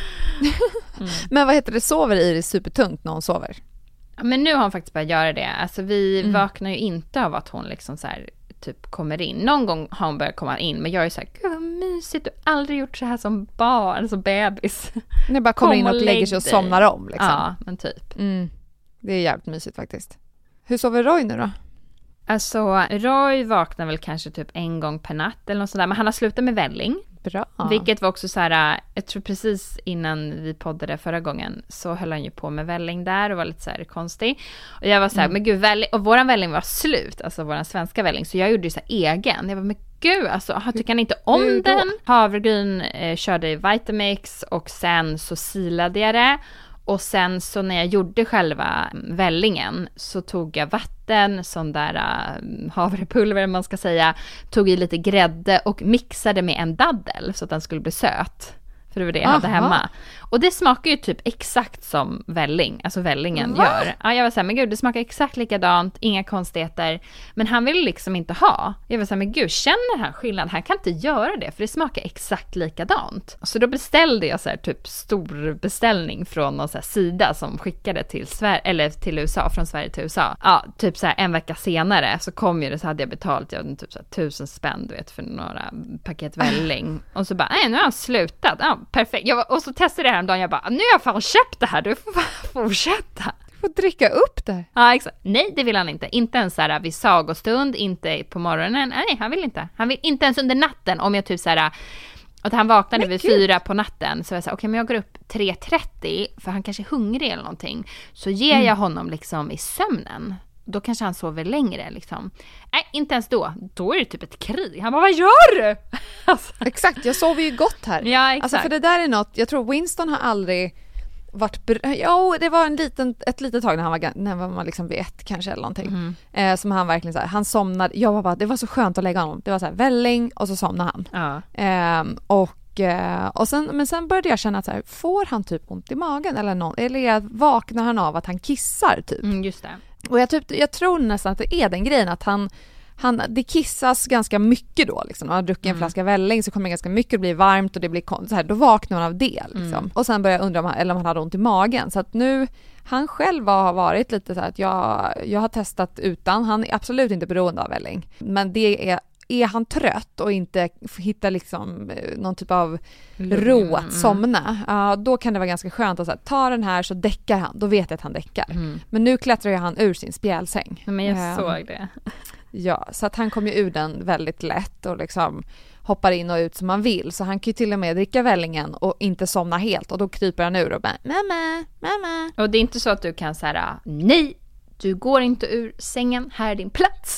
Mm. Men vad heter det, sover Iris supertungt när hon sover? Ja, men nu har hon faktiskt börjat göra det. Alltså vi mm. vaknar ju inte av att hon liksom så här typ kommer in. Någon gång har hon börjat komma in, men jag är så här, gud vad mysigt, du har aldrig gjort så här som barn, som bebis. Ni bara kommer Kom in och, och lägger sig och somnar om liksom. Ja, men typ. Mm. Det är jävligt mysigt faktiskt. Hur sover Roy nu då? Alltså, Roy vaknar väl kanske typ en gång per natt eller något sådär. Men han har slutat med välling. Bra. Vilket var också så här, jag tror precis innan vi poddade förra gången så höll han ju på med välling där och var lite så här konstig. Och jag var så här, mm. men gud, välling, och våran välling var slut, alltså våran svenska välling. Så jag gjorde ju så här egen. Jag var, men gud, alltså, tycker han inte om hur den? Havregryn eh, körde i Vitamix och sen så silade jag det. Och sen så när jag gjorde själva vällingen så tog jag vatten, sån där uh, havrepulver man ska säga, tog i lite grädde och mixade med en daddel så att den skulle bli söt. För det var det jag Aha. hade hemma. Och det smakar ju typ exakt som välling, alltså vällingen Va? gör. Ja, jag var så här, men gud, det smakar exakt likadant, inga konstigheter. Men han ville liksom inte ha. Jag var så här, men gud, känner han skillnad? Han kan inte göra det, för det smakar exakt likadant. Så då beställde jag så här typ stor beställning från någon så här sida som skickade till Sverige, eller till U S A, från Sverige till U S A. Ja, typ så här en vecka senare så kom ju det, så hade jag betalt jag typ så här tusen spänn, du vet, för några paket välling. Och så bara, nej, nu har han slutat. Ja, perfekt. Jag var, och så testade jag häromdagen, jag bara, nu har jag fan köpt det här, du får fortsätta. Du får dricka upp det. Ja, exakt. Nej, det vill han inte. Inte ens så här vid sagostund, inte på morgonen. Nej, han vill inte. Han vill inte ens under natten, om jag typ så här, att han vaknade men vid Gud. fyra på natten, så jag sa, okej, okay, men jag går upp tre trettio, för han kanske är hungrig eller någonting. Så ger mm. jag honom liksom i sömnen. Då kanske han sover längre liksom. Nej, inte ens då. Då är det typ ett krig. Han bara, vad gör du? Alltså. Exakt, jag sover ju gott här. Ja, exakt. Alltså för det där är något, jag tror Winston har aldrig varit, ja, det var en liten, ett litet tag när han var, när man var liksom vid ett kanske eller någonting. Mm. Eh, som han verkligen så här, han somnade, jag var bara, det var så skönt att lägga honom. Det var så här, välling och så somnade han. Ja. Eh, och Och sen, men sen började jag känna att så här, får han typ ont i magen eller någon, eller vaknar han av att han kissar typ. Mm, just det. Och jag, typ, jag tror nästan att det är den grejen att han, han det kissas ganska mycket då liksom. Man har druckit en mm. flaska välling så kommer det ganska mycket, det blir varmt och det blir så här, då vaknar man av det liksom. Mm. Och sen börjar jag undra om han, eller om han hade ont i magen. Så att nu, han själv har varit lite så här att jag, jag har testat utan, han är absolut inte beroende av välling. Men det är Är han trött och inte hittar liksom någon typ av ro att somna, uh, då kan det vara ganska skönt att så här, ta den här så däckar han. Då vet jag att han däckar. Mm. Men nu klättrar ju han ur sin spjälsäng. Men jag uh, såg det. Ja, så att han kommer ju ur den väldigt lätt och liksom hoppar in och ut som man vill. Så han kan ju till och med dricka vällingen och inte somna helt. Och då kryper han ur och bara, mamma, mamma. Och det är inte så att du kan säga, nej, du går inte ur sängen, här är din plats.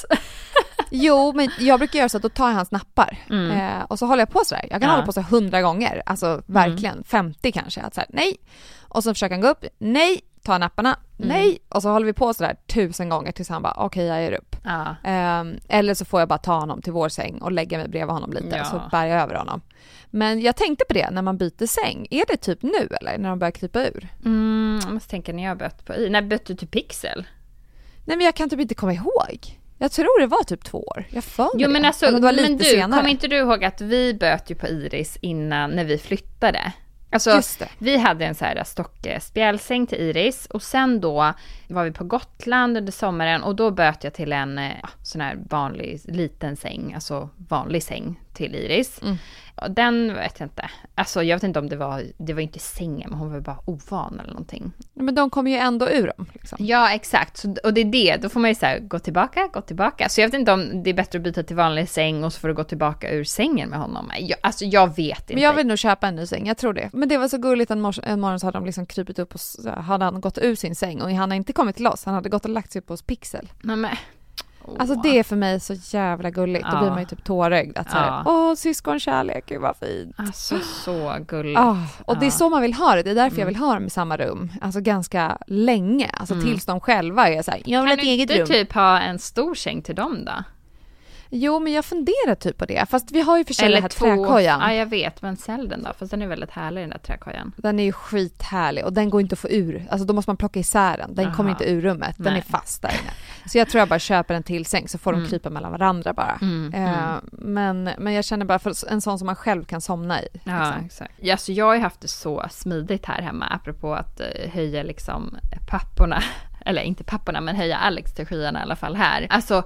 Jo, men jag brukar göra så att då tar jag hans nappar. Mm. Eh, och så håller jag på så där. Jag kan ja. hålla på så hundra gånger. Alltså verkligen, mm. femtio kanske. Att så här, nej. Och så försöker han gå upp. Nej, ta napparna. Mm. Nej! Och så håller vi på sådär tusen gånger tills han bara, okej okay, jag är upp. Ja. Um, eller så får jag bara ta honom till vår säng och lägga mig bredvid honom lite. Ja. Så bär jag över honom. Men jag tänkte på det när man byter säng. Är det typ nu eller när de börjar krypa ur? Mm, jag måste tänka när jag bytte på i. När bytte du till Pixel? Nej men jag kan typ inte komma ihåg. Jag tror det var typ två år. Jag för Jo men alltså, det var lite men du, senare. Kom inte du ihåg att vi böt ju på Iris innan när vi flyttade? Alltså, vi hade en så här stockspjälsäng till Iris och sen då var vi på Gotland under sommaren och då böt jag till en ja, sån här vanlig liten säng, alltså vanlig säng till Iris. Mm. Och den vet jag inte, alltså jag vet inte om det var, det var inte sängen men hon var bara ovan eller någonting. Men de kommer ju ändå ur dem. Liksom. Ja exakt, så, och det är det, då får man ju så här, gå tillbaka, gå tillbaka. Så jag vet inte om det är bättre att byta till vanlig säng och så får du gå tillbaka ur sängen med honom. Jag, alltså jag vet inte. Men jag vill nog köpa en ny säng, jag tror det. Men det var så gulligt, en morgon, en morgon så hade de liksom krypit upp och så hade han gått ur sin säng och han hade inte kommit till oss, han hade gått och lagt sig på oss Pixel. Nej men... Alltså det är för mig så jävla gulligt. Ja. Då blir man ju typ tårögd. Att så här, ja. Åh, syskonkärlek, gud vad fint. Alltså så gulligt. Oh, och ja. Det är så man vill ha det. Det är därför mm. jag vill ha dem i samma rum. Alltså ganska länge. Alltså mm. tills de själva är så här, jag vill ha ett eget rum. Kan du typ ha en stor säng till dem då? Jo, men jag funderar typ på det. Fast vi har ju för sig den här träkojan. Ja, jag vet. Men sälj den då. Fast den är väldigt härlig, den där träkojan. Den är ju skithärlig. Och den går inte att få ur. Alltså då måste man plocka isär den. Den Aha. kommer inte ur rummet. Den Nej. är fast där inne. Så jag tror jag bara köper en till säng. Så får de mm. krypa mellan varandra bara. Mm, uh, mm. Men, men jag känner bara för en sån som man själv kan somna i. Ja, liksom. Exakt. Ja, så jag har ju haft det så smidigt här hemma. Apropå att uh, höja liksom papporna. Eller inte papporna, men höja Alex till skyarna i alla fall här. Alltså...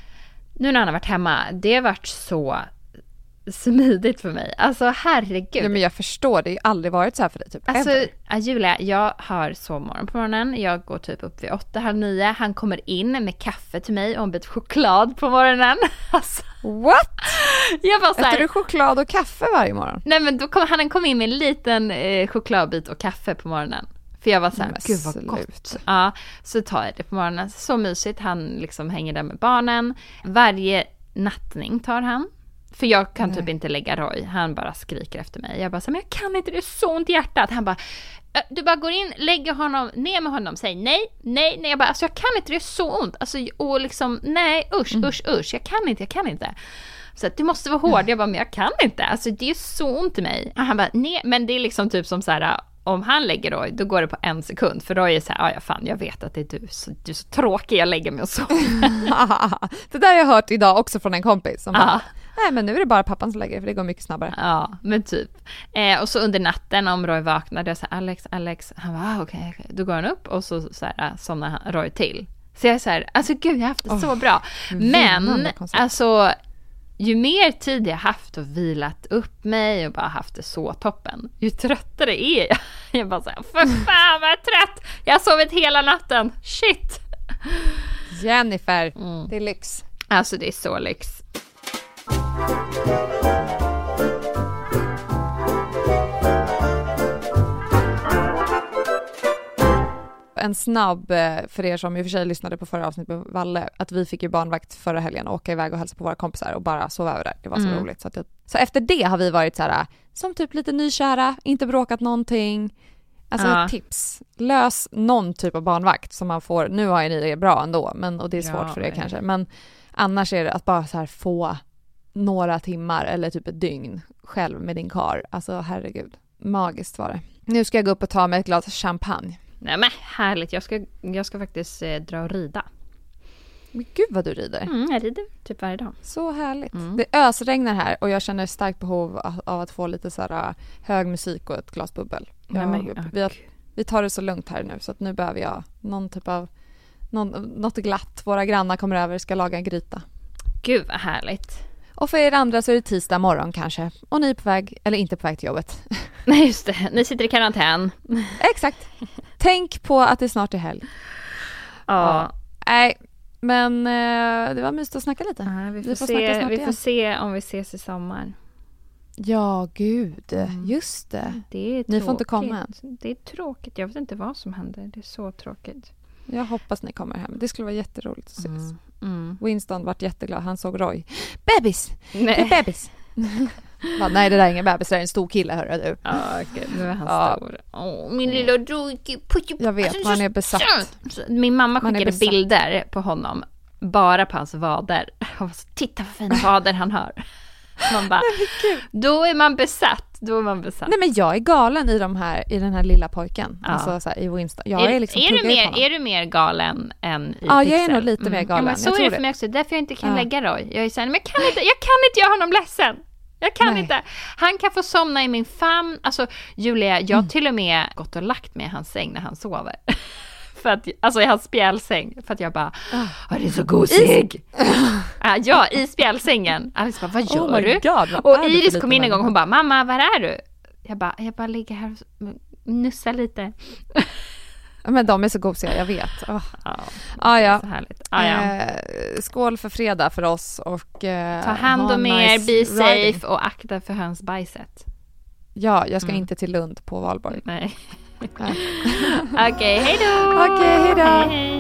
Nu när han har varit hemma, det har varit så smidigt för mig. Alltså herregud. Ja, men jag förstår, det har ju aldrig varit så här för dig typ. Alltså ja, Julia, jag har sovmorgon på morgonen. Jag går typ upp vid åtta, halv nio. Han kommer in med kaffe till mig och en bit choklad på morgonen. Alltså. What? Jag bara så här, äter du choklad och kaffe varje morgon? Nej men då kom, han kom in med en liten eh, chokladbit och kaffe på morgonen. För jag var så här, men gud vad gott. Ja, så tar jag det på morgonen. Så mysigt, han liksom hänger där med barnen. Varje nattning tar han. För jag kan Nej. typ inte lägga Roy. Han bara skriker efter mig. Jag bara så här, men jag kan inte, det är så ont i hjärtat. Han bara, du bara går in, lägger honom ner med honom. Säger nej, nej, nej. Jag bara, alltså jag kan inte, det är så ont. Alltså, och liksom, nej, usch, mm. usch, usch. Jag kan inte, jag kan inte. Så att du måste vara hård. Jag bara, men jag kan inte. Alltså det är så ont i mig. Och han bara, nej, men det är liksom typ som så här... Om han lägger Roy, då går det på en sekund. För Roy är så här, ja fan, jag vet att det är du. Så, du är så tråkig, jag lägger mig och så. Det där har jag hört idag också från en kompis. Som bara, nej men nu är det bara pappan som lägger, för det går mycket snabbare. Ja, men typ. Eh, och så under natten om Roy vaknade, jag sa Alex, Alex. Han bara, ah, okej, okay, okay. Då går han upp och så, så här, somnar han, Roy till. Så jag är så här, alltså gud, jag har haft det oh, så bra. Men, alltså... Ju mer tid jag haft och vilat upp mig och bara haft det så toppen, ju tröttare är jag. Jag bara såhär, för fan vad jag är trött. Jag har sovit hela natten. Shit. Jennifer, mm. det är lyx. Alltså det är så lyx. En snabb för er som i och för sig lyssnade på förra avsnittet med Valle, att vi fick ju barnvakt förra helgen och åka iväg och hälsa på våra kompisar och bara sova över där. Det var så mm. roligt. Så, att jag, så efter det har vi varit så här som typ lite nykära, inte bråkat någonting. Alltså ja. tips. Lös någon typ av barnvakt som man får. Nu har ju ni det bra ändå, men, och det är svårt ja, för er kanske. Men annars är det att bara så här få några timmar eller typ ett dygn själv med din kar. Alltså herregud, magiskt var det. Nu ska jag gå upp och ta mig ett glas champagne. Nej men härligt, jag ska, jag ska faktiskt eh, dra och rida. Men gud vad du rider. Mm, jag rider typ varje dag. Så härligt. Mm. Det ösregnar här och jag känner starkt behov av att få lite så här hög musik och ett glas bubbel. Nej, jag, men, vi, har, vi tar det så lugnt här nu så att nu behöver jag någon typ av någon, något glatt. Våra grannar kommer över och ska laga en gryta. Gud vad härligt. Och för er andra så är det tisdag morgon kanske. Och ni är på väg, eller inte på väg till jobbet. Nej just det, ni sitter i karantän. Exakt. Tänk på att det snart är helg. Ja. Nej, men eh, det var mysigt att snacka lite. Ja, vi får, vi får, se, vi får se om vi ses i sommar. Ja, gud. Mm. Just det. Det är ni får inte komma än. Det är tråkigt. Jag vet inte vad som händer. Det är så tråkigt. Jag hoppas ni kommer hem. Det skulle vara jätteroligt att ses. Mm. Mm. Winston vart jätteglad. Han såg Roy. Bebis! Nej. Det är bebis. Bara, nej, det där är ingen bebis, det är en stor kille, hörru du. Ja, okej, nu är han ja. stor. Åh, min lilla drog. Jag vet, man är besatt. Min mamma skickade bilder på honom, bara på hans vader. Och så, titta vad fina vader han har. Man bara, då är man besatt. Då är man besatt. Nej, men jag är galen i de här i den här lilla pojken. Ja. Alltså så här, i Winston. Jag är, är liksom är du mer är du mer galen än i Ja, Pixel? jag är nog lite mm. mer galen. Ja, men så jag är det för för mig också. Därför jag inte kan ja. lägga Roy. Jag är så här, men jag kan inte jag kan inte göra honom ledsen. Jag kan Nej. inte. Han kan få somna i min famn. Alltså Julia, jag mm. till och med gått och lagt mig i hans säng när han sover. För att, alltså i hans spjälsäng. För att jag bara, åh, det är så gosig. uh, ja, i spjälsängen. Alice bara, vad gör oh du? God, vad och Iris kom in en gång och hon bara, mamma, var är du? Jag bara, jag bara ligger här och nussar lite. Men de är så gosiga, jag vet. Oh. Ja, ah, ja. Så härligt. Ah, ja. Eh, skål för fredag för oss. Och, eh, ta hand om er, nice be safe riding. Och akta för hönsbajset. Ja, jag ska mm. inte till Lund på valborg. Nej. Okej, okay, hej då! Okej, okay, hej då! Hej, hej.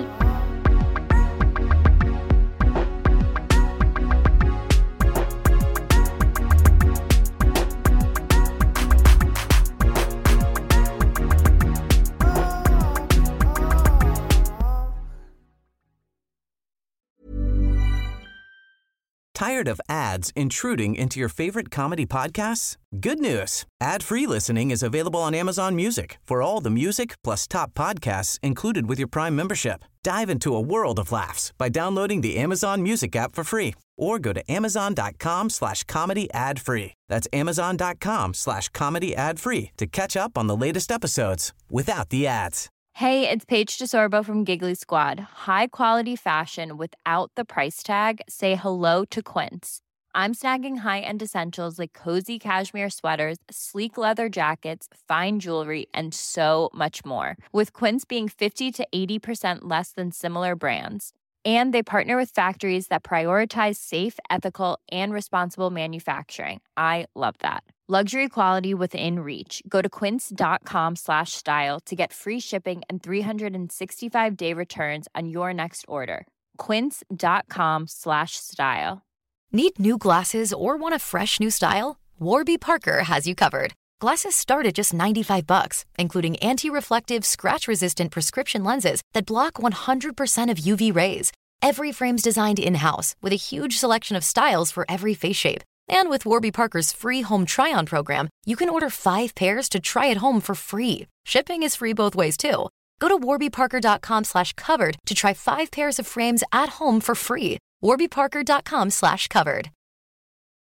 Tired of ads intruding into your favorite comedy podcasts? Good news. Ad-free listening is available on Amazon Music for all the music plus top podcasts included with your Prime membership. Dive into a world of laughs by downloading the Amazon Music app for free or go to amazon.com slash comedy ad free. That's amazon.com slash comedy ad free to catch up on the latest episodes without the ads. Hey, it's Paige DeSorbo from Giggly Squad. High quality fashion without the price tag. Say hello to Quince. I'm snagging high-end essentials like cozy cashmere sweaters, sleek leather jackets, fine jewelry, and so much more. With Quince being fifty to eighty percent less than similar brands. And they partner with factories that prioritize safe, ethical, and responsible manufacturing. I love that. Luxury quality within reach. Go to quince.com slash style to get free shipping and three sixty-five day returns on your next order. Quince.com slash style. Need new glasses or want a fresh new style? Warby Parker has you covered. Glasses start at just ninety-five bucks, including anti-reflective, scratch-resistant prescription lenses that block one hundred percent of U V rays. Every frame's designed in-house with a huge selection of styles for every face shape. And with Warby Parker's free home try-on program, you can order five pairs to try at home for free. Shipping is free both ways, too. Go to warbyparker.com slash covered to try five pairs of frames at home for free. warbyparker.com slash covered.